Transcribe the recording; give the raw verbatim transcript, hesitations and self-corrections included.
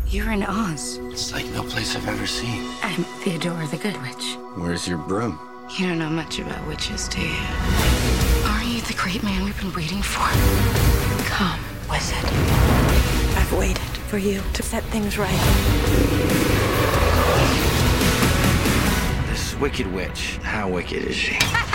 You're in Oz. It's like no place I've ever seen. I'm Theodora the Good Witch. Where's your broom? You don't know much about witches, do you? Are you the great man we've been waiting for? Come, wizard. I've waited for you to set things right. This wicked witch, how wicked is she?